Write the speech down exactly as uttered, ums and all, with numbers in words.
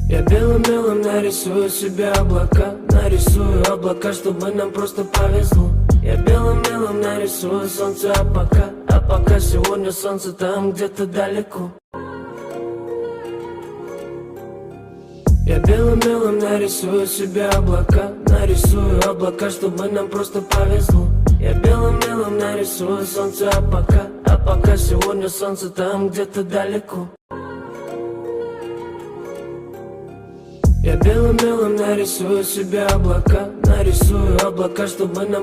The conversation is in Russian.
Я белым-белым нарисую себе облака, нарисую облака, чтобы нам просто повезло. Я белым-белым нарисую солнце, а пока, а пока сегодня солнце там где-то далеко. Я белым-белым нарисую себе облака, нарисую облака, чтобы нам просто повезло. Я белым-белым нарисую солнце, а пока, а пока сегодня солнце там где-то далеко. Я белым-белым нарисую себе облака, нарисую облака, чтобы нам